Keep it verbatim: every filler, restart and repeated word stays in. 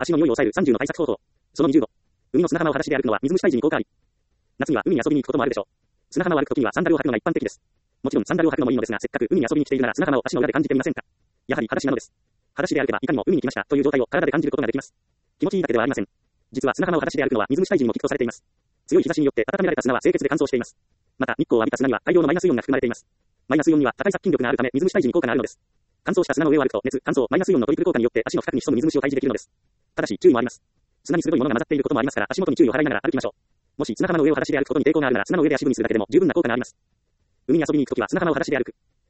足の匂いを抑えるさんじゅうの対策方法。そのにじゅうご。海の砂浜を裸足で歩くのは水虫退治に効果あり。夏には海に遊びに行くこともあるでしょう。砂浜を歩くときにはサンダルを履くのが一般的です。もちろんサンダルを履くのもいいのですが、せっかく海に遊びに来ているなら砂浜を足の裏で感じてみませんか。やはり裸足なのです。裸足で歩けばいかにも海に来ましたという状態を体で感じることができます。気持ちいいだけではありません。実は砂浜を裸足で歩くのは水虫退治にも効くとされています。強い日差しによって温められた砂は清潔で乾燥しています。また日光を浴びた砂には大量のマイナスイオンが含まれています。マイナスイオンには高い殺菌力があるため水虫退治に効果があるのです。乾燥した砂の上を歩くと熱、乾燥、マイナスイオンのトリプル効果によって足の深くに潜む水虫を退治できるのです。ただし注意もあります。砂に鋭いものが混ざっていることもありますから足元に注意を払いながら歩きましょう。もし砂浜の上を裸足で歩くことに抵抗があるなら砂の上で足踏みするだけでも十分な効果があります。海に遊びに行くときは砂浜を裸足で歩く。